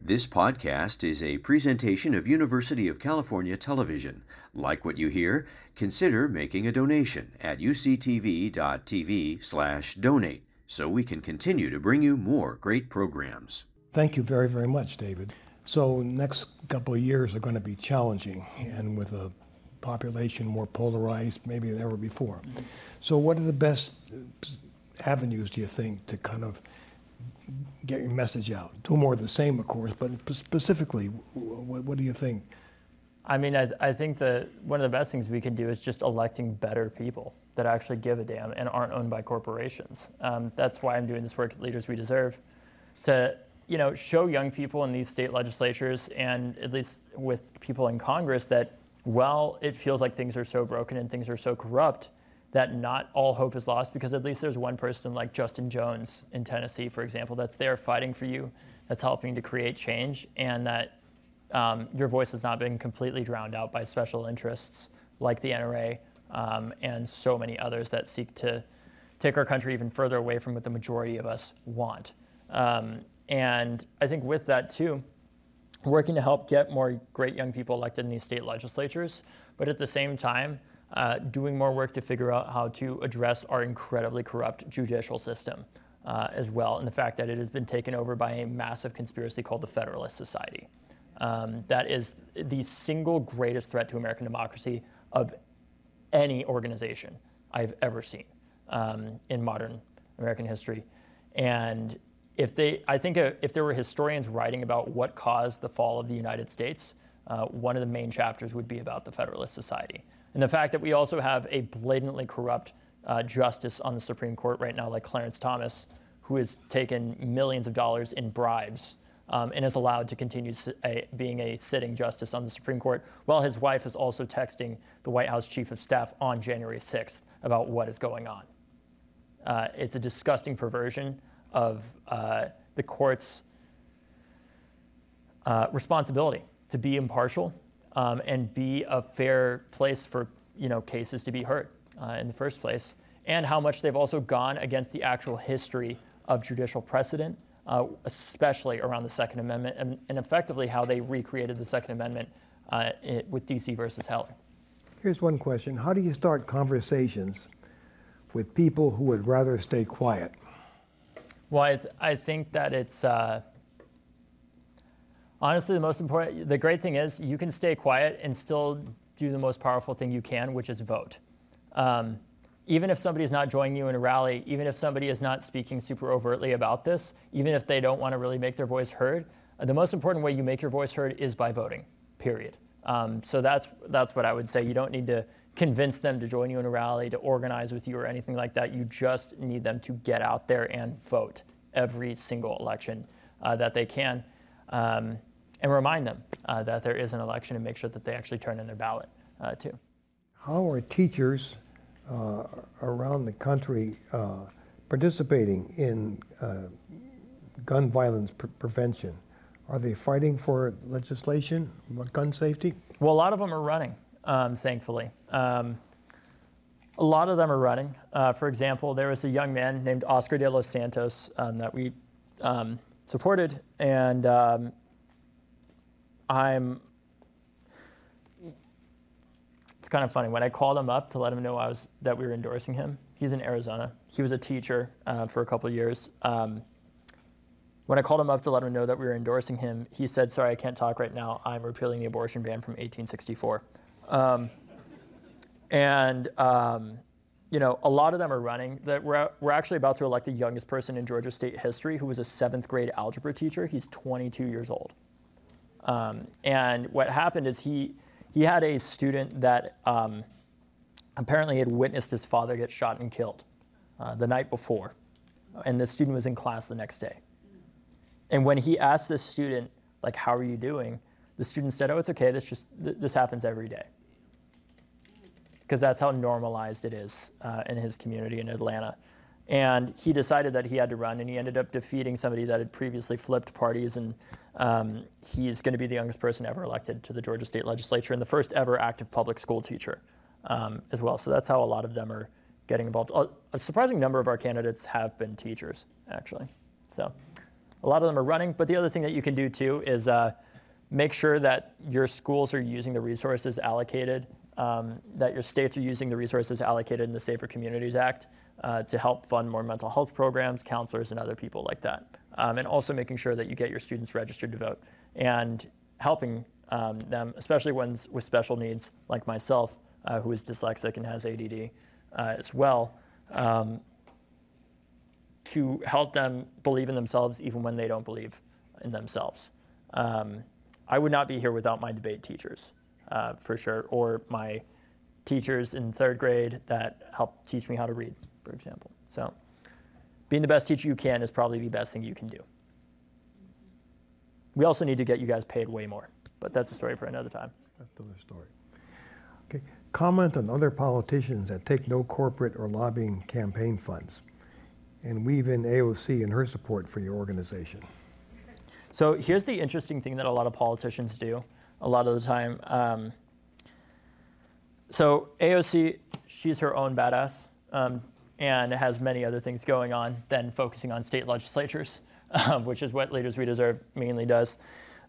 This podcast is a presentation of University of California Television. Like what you hear? Consider making a donation at uctv.tv/donate so we can continue to bring you more great programs. Thank you very, very much, David. So next couple of years are going to be challenging, and with a population more polarized maybe than ever before. So what are the best avenues, do you think, to kind of get your message out? Do more of the same, of course, but specifically, what do you think? I mean, I think that one of the best things we can do is just electing better people that actually give a damn and aren't owned by corporations. That's why I'm doing this work at Leaders We Deserve, to show young people in these state legislatures and at least with people in Congress that while it feels like things are so broken and things are so corrupt, that not all hope is lost, because at least there's one person like Justin Jones in Tennessee, for example, that's there fighting for you, that's helping to create change, and that your voice has not been completely drowned out by special interests like the NRA and so many others that seek to take our country even further away from what the majority of us want. And I think with that too, working to help get more great young people elected in these state legislatures, but at the same time, doing more work to figure out how to address our incredibly corrupt judicial system as well, and the fact that it has been taken over by a massive conspiracy called the Federalist Society. That is the single greatest threat to American democracy of any organization I've ever seen in modern American history. And if there were historians writing about what caused the fall of the United States, one of the main chapters would be about the Federalist Society. And the fact that we also have a blatantly corrupt justice on the Supreme Court right now, like Clarence Thomas, who has taken millions of dollars in bribes and is allowed to continue being a sitting justice on the Supreme Court, while his wife is also texting the White House Chief of Staff on January 6th about what is going on. It's a disgusting perversion of the court's responsibility to be impartial and be a fair place for cases to be heard in the first place, and how much they've also gone against the actual history of judicial precedent, especially around the Second Amendment, and effectively how they recreated the Second Amendment with D.C. versus Heller. Here's one question. How do you start conversations with people who would rather stay quiet? Well, I think that it's honestly the most important. The great thing is you can stay quiet and still do the most powerful thing you can, which is vote. Even if somebody is not joining you in a rally, even if somebody is not speaking super overtly about this, even if they don't want to really make their voice heard, the most important way you make your voice heard is by voting, period. So that's what I would say. You don't need to convince them to join you in a rally, to organize with you or anything like that. You just need them to get out there and vote every single election that they can, and remind them that there is an election, and make sure that they actually turn in their ballot too. How are teachers around the country participating in gun violence prevention? Are they fighting for legislation about gun safety? Well, a lot of them are running, thankfully. A lot of them are running. For example, there was a young man named Oscar de los Santos that we supported, and it's kind of funny. When I called him up to let him know that we were endorsing him, he's in Arizona. He was a teacher for a couple of years. When I called him up to let him know that we were endorsing him, he said, "Sorry, I can't talk right now. I'm repealing the abortion ban from 1864. A lot of them are running. We're actually about to elect the youngest person in Georgia state history, who was a 7th grade algebra teacher. He's 22 years old. And what happened is he had a student that apparently had witnessed his father get shot and killed the night before. And the student was in class the next day. And when he asked this student, like, "How are you doing?" the student said, "Oh, it's okay. This happens every day." Because that's how normalized it is in his community in Atlanta. And he decided that he had to run, and he ended up defeating somebody that had previously flipped parties, and he's going to be the youngest person ever elected to the Georgia State Legislature and the first ever active public school teacher as well. So that's how a lot of them are getting involved. A surprising number of our candidates have been teachers, actually. So a lot of them are running, but the other thing that you can do too is make sure that your schools are using the resources allocated, that your states are using the resources allocated in the Safer Communities Act to help fund more mental health programs, counselors, and other people like that. And also making sure that you get your students registered to vote and helping them, especially ones with special needs like myself, who is dyslexic and has ADD as well, to help them believe in themselves even when they don't believe in themselves. I would not be here without my debate teachers, for sure, or my teachers in 3rd grade that helped teach me how to read, for example. So being the best teacher you can is probably the best thing you can do. We also need to get you guys paid way more, but that's a story for another time. That's another story. Okay. Comment on other politicians that take no corporate or lobbying campaign funds and weave in AOC and her support for your organization. So here's the interesting thing that a lot of politicians do a lot of the time. So AOC, she's her own badass and has many other things going on than focusing on state legislatures, which is what Leaders We Deserve mainly does.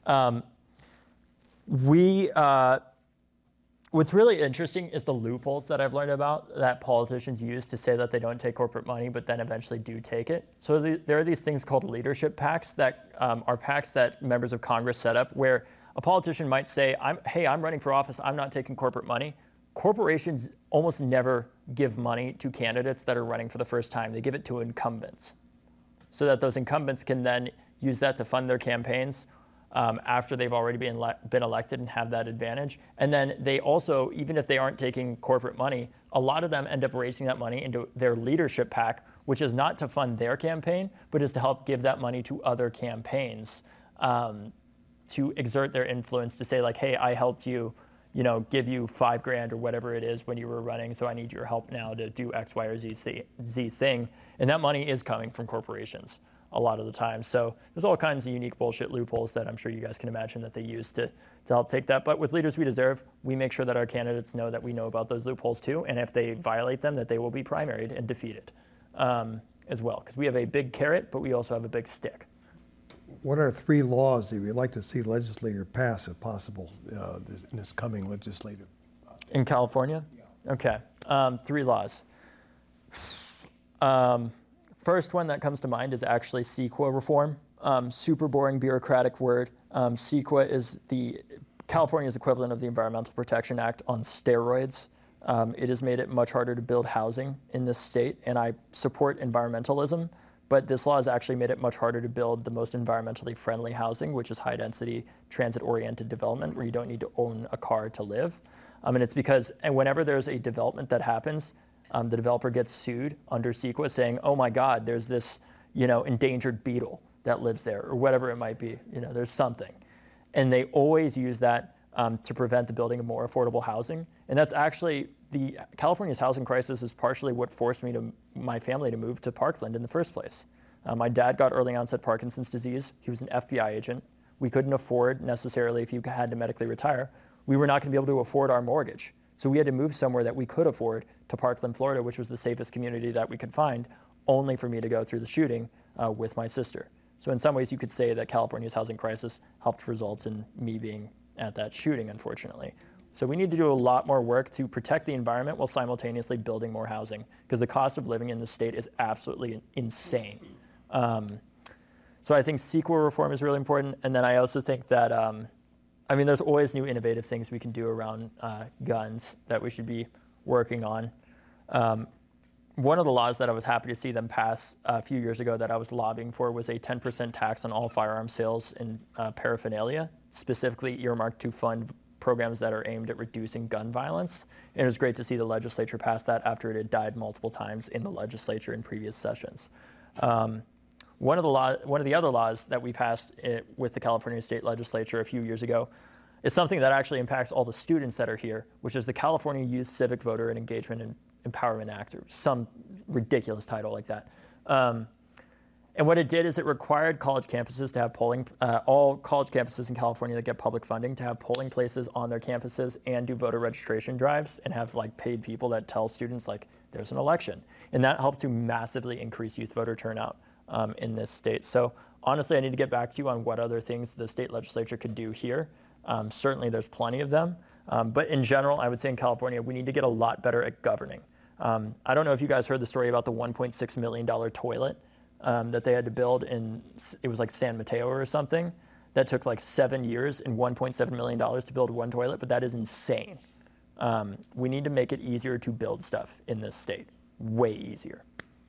What's really interesting is the loopholes that I've learned about that politicians use to say that they don't take corporate money, but then eventually do take it. So there are these things called leadership PACs that are PACs that members of Congress set up where a politician might say, hey, I'm running for office, I'm not taking corporate money. Corporations almost never give money to candidates that are running for the first time. They give it to incumbents so that those incumbents can then use that to fund their campaigns after they've already been elected and have that advantage. And then they also, even if they aren't taking corporate money, a lot of them end up raising that money into their leadership PAC, which is not to fund their campaign, but is to help give that money to other campaigns to exert their influence, to say like, hey, I helped you, give you $5,000 or whatever it is when you were running, so I need your help now to do X, Y, or Z thing. And that money is coming from corporations a lot of the time. So there's all kinds of unique bullshit loopholes that I'm sure you guys can imagine that they use to help take that. But with Leaders We Deserve, we make sure that our candidates know that we know about those loopholes too, and if they violate them, that they will be primaried and defeated as well. Because we have a big carrot, but we also have a big stick. What are 3 laws that you'd like to see legislature pass, if possible, in this coming legislative? In California? Yeah. Okay. 3 laws. First one that comes to mind is actually CEQA reform. Super boring bureaucratic word. CEQA is California's equivalent of the Environmental Protection Act on steroids. It has made it much harder to build housing in this state, and I support environmentalism, but this law has actually made it much harder to build the most environmentally friendly housing, which is high-density, transit-oriented development where you don't need to own a car to live. And it's because whenever there's a development that happens, the developer gets sued under CEQA saying, oh my God, there's this endangered beetle that lives there, or whatever it might be. There's something. And they always use that to prevent the building of more affordable housing. And that's actually, California's housing crisis is partially what forced my family to move to Parkland in the first place. My dad got early onset Parkinson's disease. He was an FBI agent. We couldn't afford necessarily, if you had to medically retire, we were not going to be able to afford our mortgage. So we had to move somewhere that we could afford to Parkland, Florida, which was the safest community that we could find, only for me to go through the shooting with my sister. So in some ways you could say that California's housing crisis helped result in me being at that shooting, unfortunately. So we need to do a lot more work to protect the environment while simultaneously building more housing, because the cost of living in the state is absolutely insane. So I think CEQA reform is really important. And then I also think that, there's always new innovative things we can do around guns that we should be working on. One of the laws that I was happy to see them pass a few years ago that I was lobbying for was a 10% tax on all firearm sales and paraphernalia, specifically earmarked to fund programs that are aimed at reducing gun violence. And it was great to see the legislature pass that after it had died multiple times in the legislature in previous sessions. One of the other laws that we passed with the California State Legislature a few years ago is something that actually impacts all the students that are here, which is the California Youth Civic Voter and Engagement and Empowerment Act, or some ridiculous title like that. And what it did is it required college campuses to have all college campuses in California that get public funding to have polling places on their campuses and do voter registration drives and have paid people that tell students there's an election. And that helped to massively increase youth voter turnout in this state. So Honestly, I need to get back to you on what other things the state legislature could do here. Certainly, there's plenty of them. But in general, I would say in California, we need to get a lot better at governing. I don't know if you guys heard the story about the $1.6 million toilet that they had to build it was like San Mateo or something. That took like 7 years and $1.7 million to build one toilet, but that is insane. We need to make it easier to build stuff in this state. Way easier.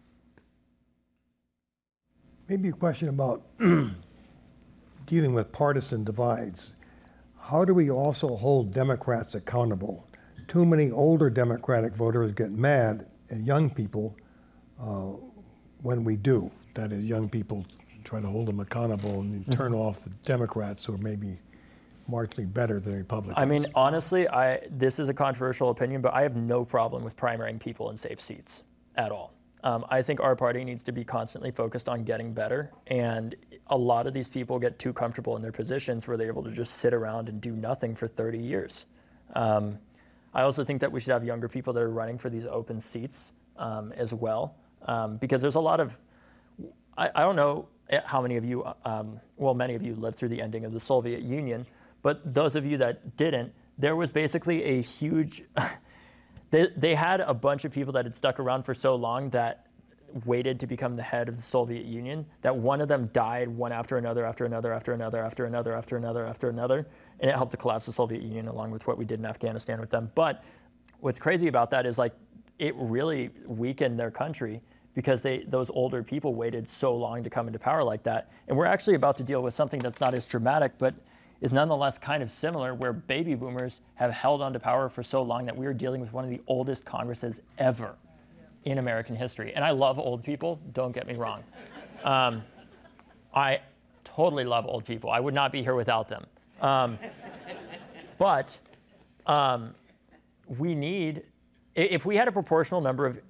Maybe a question about dealing with partisan divides. How do we also hold Democrats accountable? Too many older Democratic voters get mad at young people when we do. That is, young people try to hold them accountable and turn off the Democrats who are maybe marginally better than Republicans. I mean, honestly, this is a controversial opinion, but I have no problem with primarying people in safe seats at all. I think our party needs to be constantly focused on getting better, and a lot of these people get too comfortable in their positions where they're able to just sit around and do nothing for 30 years. I also think that we should have younger people that are running for these open seats as well, because there's a lot of, I don't know how many of you, many of you lived through the ending of the Soviet Union, but those of you that didn't, there was basically a huge, they had a bunch of people that had stuck around for so long that waited to become the head of the Soviet Union, that one of them died one after another, after another, after another, after another, after another, after another, and it helped to collapse the Soviet Union along with what we did in Afghanistan with them. But what's crazy about that is like, it really weakened their country because those older people waited so long to come into power like that. And we're actually about to deal with something that's not as dramatic, but is nonetheless kind of similar, where baby boomers have held onto power for so long that we are dealing with one of the oldest Congresses ever in American history. And I love old people, don't get me wrong. I totally love old people. I would not be here without them. But we need, if we had a proportional number of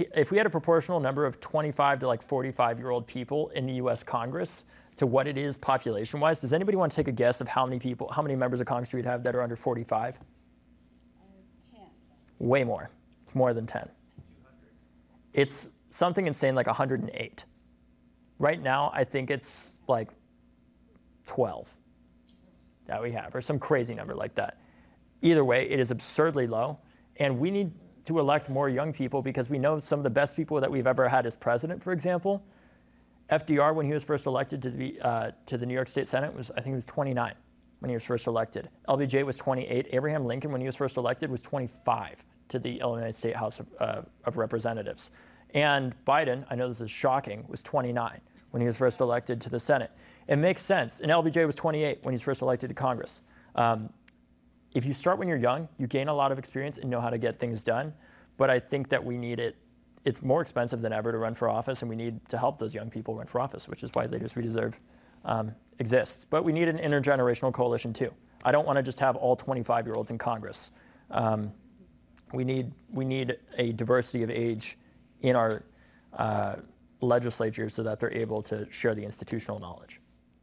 25 to like 45-year-old people in the U.S. Congress to what it is population-wise, does anybody want to take a guess of how many members of Congress we'd have that are under 45? 10. Way more. It's more than 10. It's something insane like 108. Right now, I think it's like 12 that we have, or some crazy number like that. Either way, it is absurdly low, and we need to elect more young people because we know some of the best people that we've ever had as president, for example. FDR, when he was first elected to the New York State Senate, I think he was 29 when he was first elected. LBJ was 28. Abraham Lincoln, when he was first elected, was 25 to the Illinois State House of Representatives. And Biden, I know this is shocking, was 29 when he was first elected to the Senate. It makes sense. And LBJ was 28 when he was first elected to Congress. If you start when you're young, you gain a lot of experience and know how to get things done. But I think that we need it. It's more expensive than ever to run for office, and we need to help those young people run for office, which is why Leaders We Deserve exists. But we need an intergenerational coalition too. I don't want to just have all 25-year-olds in Congress. We need a diversity of age in our legislature so that they're able to share the institutional knowledge.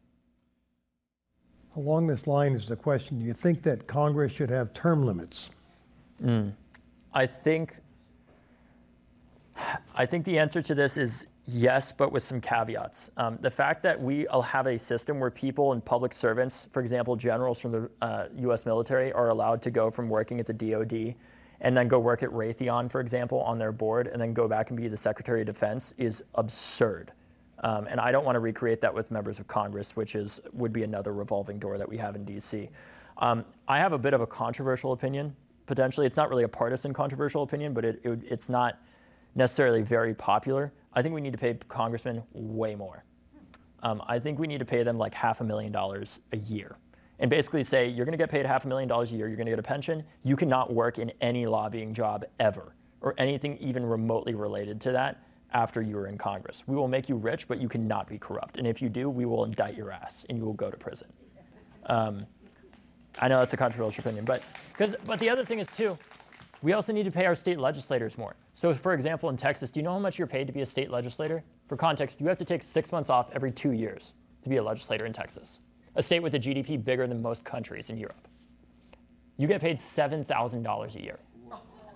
Along this line is the question, do you think that Congress should have term limits? I think the answer to this is yes, but with some caveats. The fact that we'll have a system where people and public servants, for example, generals from the U.S. military, are allowed to go from working at the DOD and then go work at Raytheon, for example, on their board, and then go back and be the Secretary of Defense is absurd. And I don't want to recreate that with members of Congress, which would be another revolving door that we have in D.C. I have a bit of a controversial opinion, potentially. It's not really a partisan controversial opinion, but it's not necessarily very popular. I think we need to pay congressmen way more. I think we need to pay them like $500,000 a year. And basically say, you're going to get paid $500,000 a year, you're going to get a pension, you cannot work in any lobbying job ever, or anything even remotely related to that after you are in Congress. We will make you rich, but you cannot be corrupt. And if you do, we will indict your ass and you will go to prison. I know that's a controversial opinion, but the other thing is too, we also need to pay our state legislators more. So for example, in Texas, do you know how much you're paid to be a state legislator? For context, you have to take 6 months off every 2 years to be a legislator in Texas, a state with a GDP bigger than most countries in Europe. You get paid $7,000 a year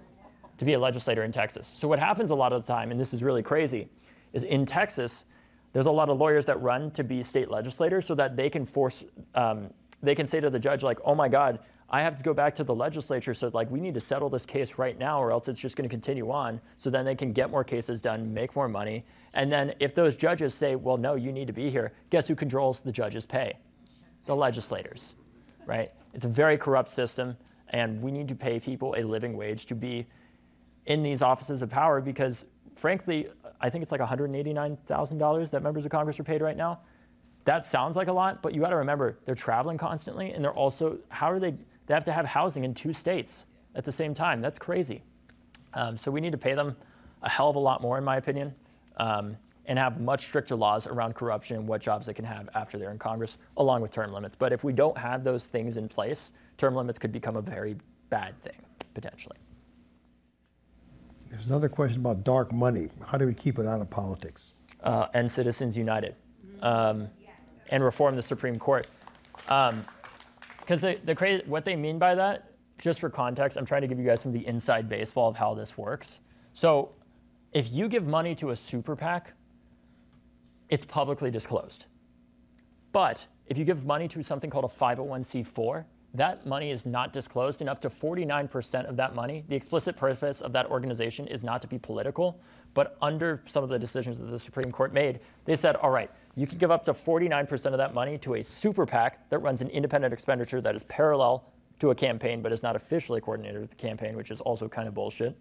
to be a legislator in Texas. So what happens a lot of the time, and this is really crazy, is in Texas, There's a lot of lawyers that run to be state legislators so that they can force, they can say to the judge, like, oh my God, I have to go back to the legislature, so like we need to settle this case right now or else it's just going to continue on. So then they can get more cases done, make more money. And then if those judges say, well, no, you need to be here, guess who controls the judges' pay? The legislators, right? It's a very corrupt system, and we need to pay people a living wage to be in these offices of power because, frankly, I think it's like $189,000 that members of Congress are paid right now. That sounds like a lot, but you got to remember they're traveling constantly, and they're also, they have to have housing in 2 states at the same time. That's crazy. So we need to pay them a hell of a lot more, in my opinion, and have much stricter laws around corruption and what jobs they can have after they're in Congress, along with term limits. But if we don't have those things in place, term limits could become a very bad thing, potentially. There's another question about dark money. How do we keep it out of politics? And Citizens United, and reform the Supreme Court. Because what they mean by that, just for context, I'm trying to give you guys some of the inside baseball of how this works. So if you give money to a super PAC, it's publicly disclosed. But if you give money to something called a 501c4, that money is not disclosed, and up to 49% of that money, the explicit purpose of that organization is not to be political, but under some of the decisions that the Supreme Court made, they said, all right, you can give up to 49% of that money to a super PAC that runs an independent expenditure that is parallel to a campaign, but is not officially coordinated with the campaign, which is also kind of bullshit.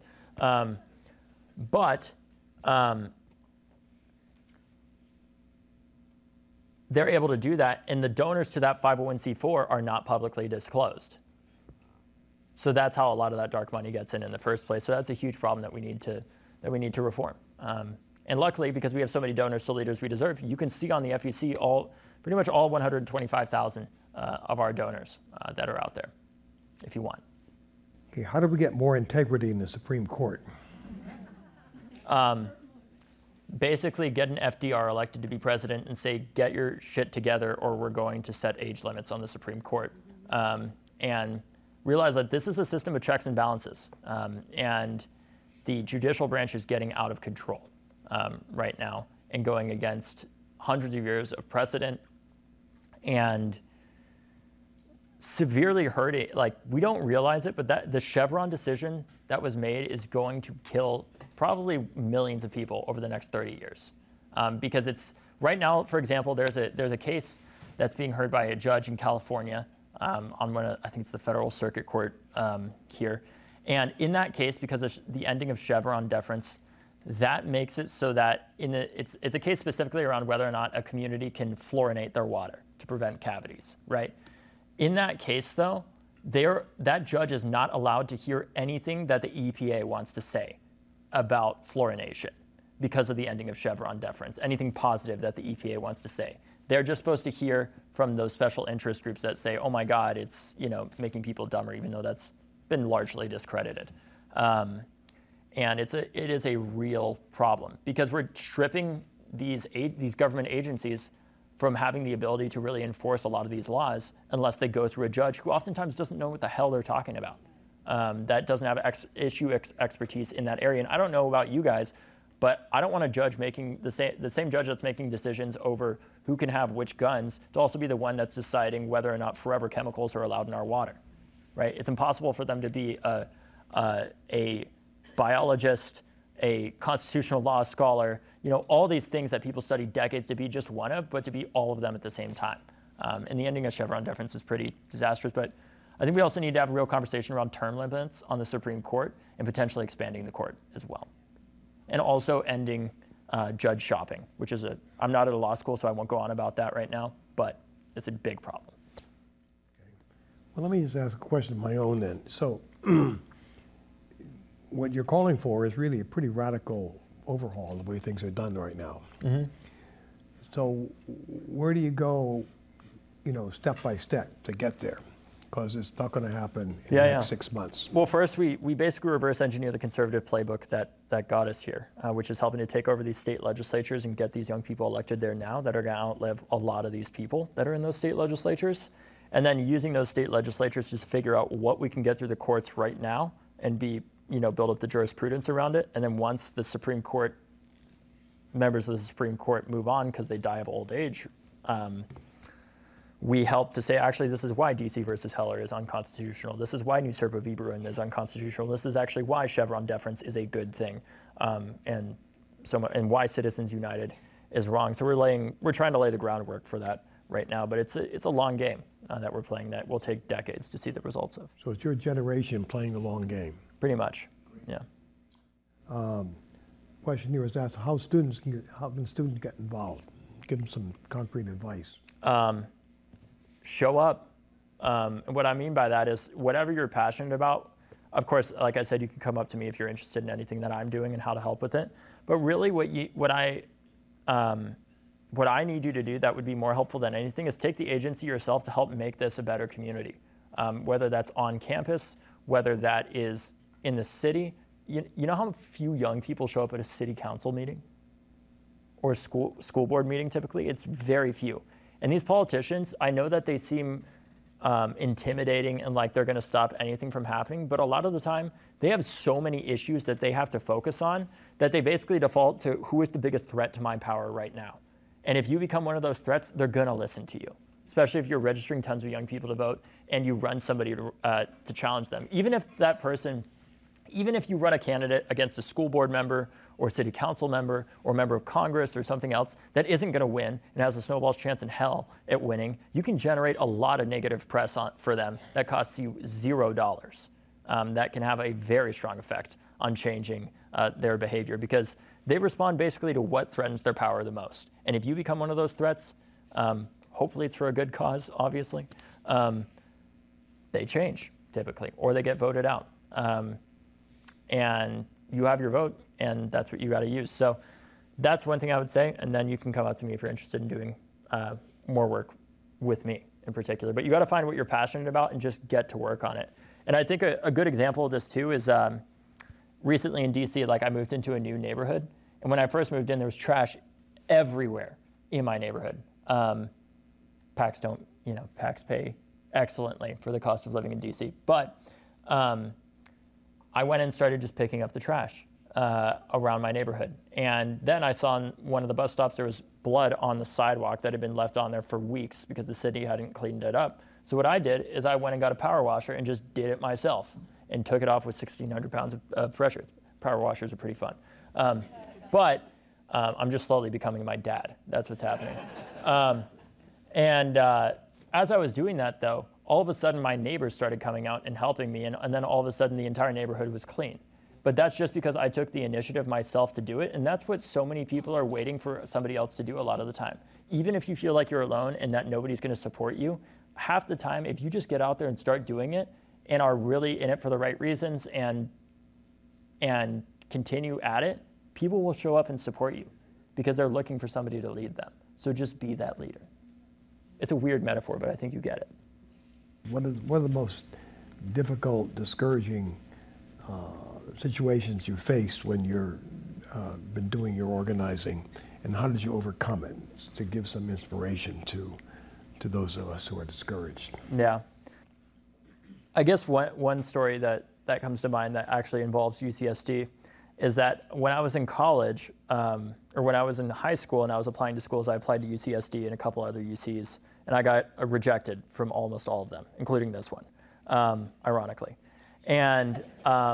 But they're able to do that, and the donors to that 501c4 are not publicly disclosed. So that's how a lot of that dark money gets in the first place. So that's a huge problem that we need to reform. And luckily, because we have so many donors to Leaders We Deserve, you can see on the FEC pretty much all 125,000 of our donors that are out there, if you want. Okay, how do we get more integrity in the Supreme Court? Basically, get an FDR elected to be president and say, get your shit together or we're going to set age limits on the Supreme Court. And realize that this is a system of checks and balances. And the judicial branch is getting out of control right now and going against hundreds of years of precedent and severely hurting, like we don't realize it, but that the Chevron decision that was made is going to kill probably millions of people over the next 30 years. Because it's, right now, for example, there's a case that's being heard by a judge in California on one of, I think it's the Federal Circuit Court here. And in that case, because of the ending of Chevron deference, that makes it so that it's a case specifically around whether or not a community can fluorinate their water to prevent cavities, right? In that case, though, that judge is not allowed to hear anything that the EPA wants to say about fluorination because of the ending of Chevron deference, anything positive that the EPA wants to say. They're just supposed to hear from those special interest groups that say, oh my God, it's making people dumber, even though that's been largely discredited. And it is a real problem because we're stripping these government agencies from having the ability to really enforce a lot of these laws unless they go through a judge who oftentimes doesn't know what the hell they're talking about, that doesn't have expertise in that area. And I don't know about you guys, but I don't want a judge making the same judge that's making decisions over who can have which guns to also be the one that's deciding whether or not forever chemicals are allowed in our water, right? It's impossible for them to be a biologist, a constitutional law scholar, all these things that people study decades to be just one of, but to be all of them at the same time. And the ending of Chevron deference is pretty disastrous, but I think we also need to have a real conversation around term limits on the Supreme Court and potentially expanding the court as well. And also ending judge shopping, which is I'm not at a law school, so I won't go on about that right now, but it's a big problem. Well, let me just ask a question of my own then. So what you're calling for is really a pretty radical overhaul of the way things are done right now. Mm-hmm. So where do you go, step by step to get there? Because it's not going to happen in the next 6 months. Well, first, we basically reverse engineer the conservative playbook that got us here, which is helping to take over these state legislatures and get these young people elected there now that are going to outlive a lot of these people that are in those state legislatures. And then using those state legislatures to figure out what we can get through the courts right now and build up the jurisprudence around it. And then once the Supreme Court members of the Supreme Court move on because they die of old age, we help to say, actually, this is why DC versus Heller is unconstitutional. This is why New Serpa v. Bruin is unconstitutional. This is actually why Chevron deference is a good thing, and why Citizens United is wrong. So we're trying to lay the groundwork for that right now, but it's a long game that we're playing that will take decades to see the results of. So it's your generation playing the long game. Pretty much, yeah. Question here is asked, how can students get involved? Give them some concrete advice. Show up. And what I mean by that is whatever you're passionate about. Of course, like I said, you can come up to me if you're interested in anything that I'm doing and how to help with it. But really what I need you to do that would be more helpful than anything is take the agency yourself to help make this a better community. Whether that's on campus, whether that is in the city. You know how few young people show up at a city council meeting or a school board meeting typically? It's very few. And these politicians, I know that they seem intimidating and like they're going to stop anything from happening, but a lot of the time they have so many issues that they have to focus on that they basically default to who is the biggest threat to my power right now. And if you become one of those threats, they're going to listen to you, especially if you're registering tons of young people to vote and you run somebody to challenge them. Even if you run a candidate against a school board member or city council member or member of Congress or something else that isn't going to win and has a snowball's chance in hell at winning, you can generate a lot of negative press for them that costs you $0. That can have a very strong effect on changing their behavior because they respond basically to what threatens their power the most. And if you become one of those threats, hopefully it's for a good cause, obviously, they change typically or they get voted out. And you have your vote, and that's what you got to use. So that's one thing I would say, and then you can come up to me if you're interested in doing more work with me in particular. But you got to find what you're passionate about and just get to work on it. And I think a good example of this too is recently in DC, like I moved into a new neighborhood, and when I first moved in, there was trash everywhere in my neighborhood. PACs pay excellently for the cost of living in DC, but I went and started just picking up the trash around my neighborhood. And then I saw on one of the bus stops there was blood on the sidewalk that had been left on there for weeks because the city hadn't cleaned it up. So what I did is I went and got a power washer and just did it myself and took it off with 1,600 pounds of pressure. Power washers are pretty fun. But I'm just slowly becoming my dad. That's what's happening. As I was doing that though, all of a sudden my neighbors started coming out and helping me, and then all of a sudden the entire neighborhood was clean. But that's just because I took the initiative myself to do it, and that's what so many people are waiting for somebody else to do a lot of the time. Even if you feel like you're alone and that nobody's going to support you, half the time if you just get out there and start doing it and are really in it for the right reasons and continue at it, people will show up and support you because they're looking for somebody to lead them. So just be that leader. It's a weird metaphor, but I think you get it. What are the most difficult, discouraging situations you faced when you're been doing your organizing, and how did you overcome it to give some inspiration to those of us who are discouraged? Yeah. I guess one story that comes to mind that actually involves UCSD is that when I was in college, or when I was in high school and I was applying to schools, I applied to UCSD and a couple other UCs, and I got rejected from almost all of them, including this one, ironically. And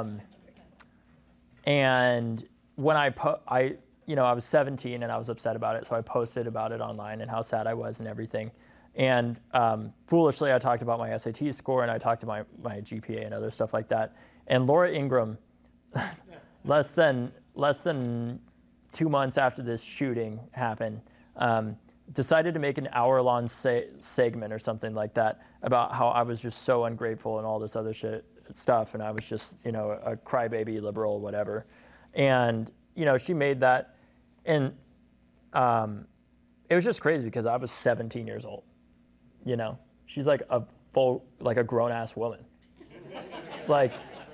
when I was 17 and I was upset about it, so I posted about it online and how sad I was and everything. And foolishly, I talked about my SAT score and I talked about my GPA and other stuff like that. And Laura Ingraham, less than 2 months after this shooting happened, decided to make an hour-long segment or something like that about how I was just so ungrateful and all this other stuff, and I was just, a crybaby liberal, whatever. And, she made that, and it was just crazy because I was 17 years old, She's like a grown-ass woman, like,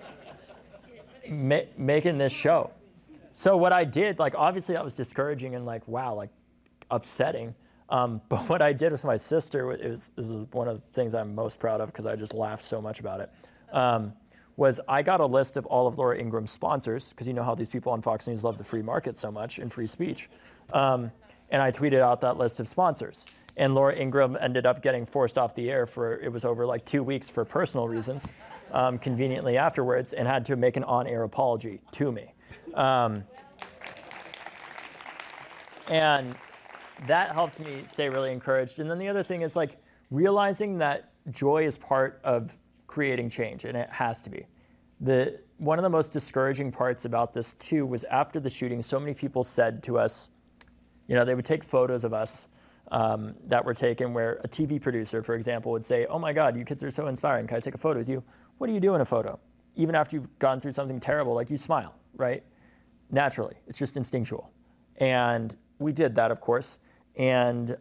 making this show. So what I did, obviously that was discouraging and wow, upsetting. But what I did with my sister, this is one of the things I'm most proud of because I just laughed so much about it, was I got a list of all of Laura Ingraham's sponsors, because you know how these people on Fox News love the free market so much and free speech. And I tweeted out that list of sponsors. And Laura Ingraham ended up getting forced off the air it was over like 2 weeks for personal reasons, conveniently afterwards, and had to make an on-air apology to me. And that helped me stay really encouraged. And then the other thing is like realizing that joy is part of creating change, and it has to be. One of the most discouraging parts about this too was after the shooting, so many people said to us, they would take photos of us that were taken where a TV producer, for example, would say, "Oh my God, you kids are so inspiring. Can I take a photo with you?" What do you do in a photo? Even after you've gone through something terrible, like you smile, right? Naturally, it's just instinctual. And we did that, of course. And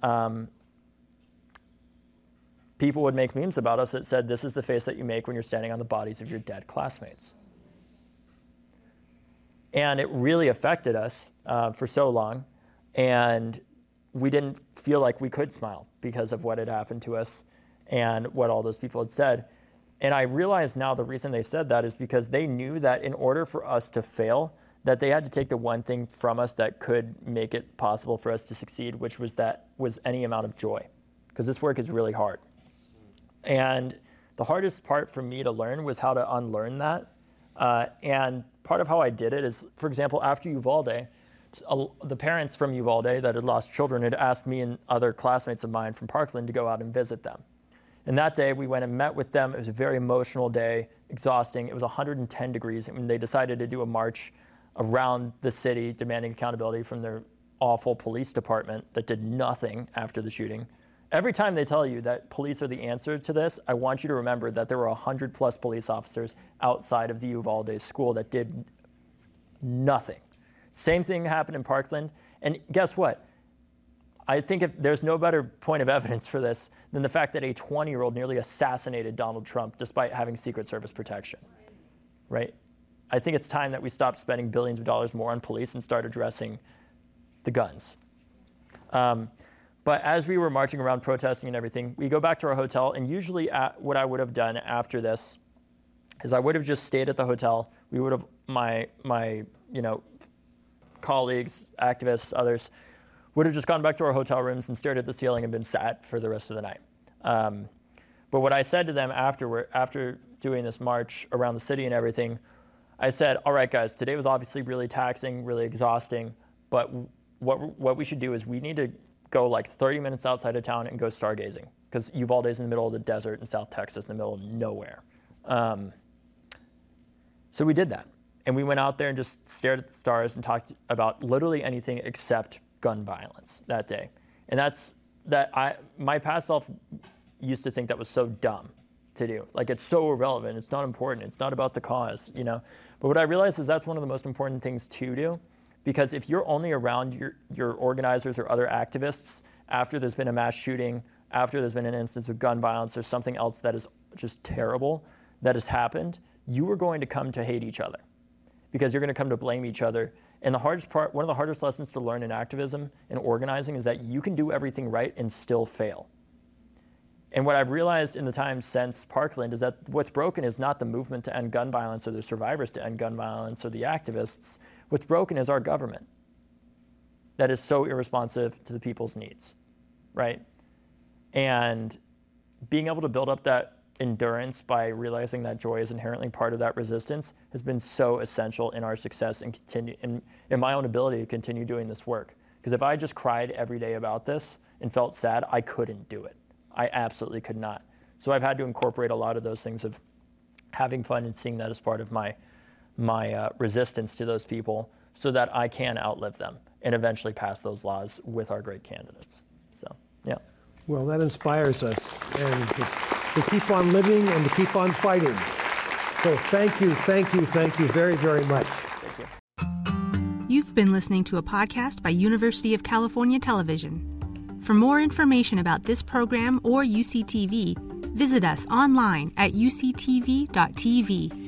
people would make memes about us that said, "This is the face that you make when you're standing on the bodies of your dead classmates." And it really affected us for so long. And we didn't feel like we could smile because of what had happened to us and what all those people had said. And I realize now the reason they said that is because they knew that in order for us to fail, that they had to take the one thing from us that could make it possible for us to succeed, which was any amount of joy. Because this work is really hard. And the hardest part for me to learn was how to unlearn that. And part of how I did it is, for example, after Uvalde, the parents from Uvalde that had lost children had asked me and other classmates of mine from Parkland to go out and visit them. And that day we went and met with them. It was a very emotional day, exhausting. It was 110 degrees, and they decided to do a march around the city demanding accountability from their awful police department that did nothing after the shooting. Every time they tell you that police are the answer to this, I want you to remember that there were 100 plus police officers outside of the Uvalde school that did nothing. Same thing happened in Parkland. And guess what? I think there's no better point of evidence for this than the fact that a 20-year-old nearly assassinated Donald Trump despite having Secret Service protection, right? I think it's time that we stop spending billions of dollars more on police and start addressing the guns. But as we were marching around protesting and everything, we go back to our hotel, and usually what I would have done after this is I would have just stayed at the hotel. We would have, my colleagues, activists, others, would have just gone back to our hotel rooms and stared at the ceiling and been sad for the rest of the night. But what I said to them after doing this march around the city and everything, I said, "All right, guys, today was obviously really taxing, really exhausting, but what we should do is we need to go like 30 minutes outside of town and go stargazing, because Uvalde is in the middle of the desert in South Texas, in the middle of nowhere." So we did that. And we went out there and just stared at the stars and talked about literally anything except gun violence that day. And my past self used to think that was so dumb to do. Like, it's so irrelevant, it's not important, it's not about the cause, But what I realized is that's one of the most important things to do, because if you're only around your organizers or other activists after there's been a mass shooting, after there's been an instance of gun violence or something else that is just terrible that has happened, you are going to come to hate each other, because you're going to come to blame each other. And the hardest part, one of the hardest lessons to learn in activism and organizing is that you can do everything right and still fail. And what I've realized in the time since Parkland is that what's broken is not the movement to end gun violence or the survivors to end gun violence or the activists. What's broken is our government that is so irresponsive to the people's needs, right? And being able to build up that endurance by realizing that joy is inherently part of that resistance has been so essential in our success and in my own ability to continue doing this work. Because if I just cried every day about this and felt sad, I couldn't do it. I absolutely could not. So I've had to incorporate a lot of those things of having fun and seeing that as part of my resistance to those people, so that I can outlive them and eventually pass those laws with our great candidates. So, yeah. Well, that inspires us, and to keep on living and to keep on fighting. So thank you very, very much. Thank you. You've been listening to a podcast by University of California Television. For more information about this program or UCTV, visit us online at uctv.tv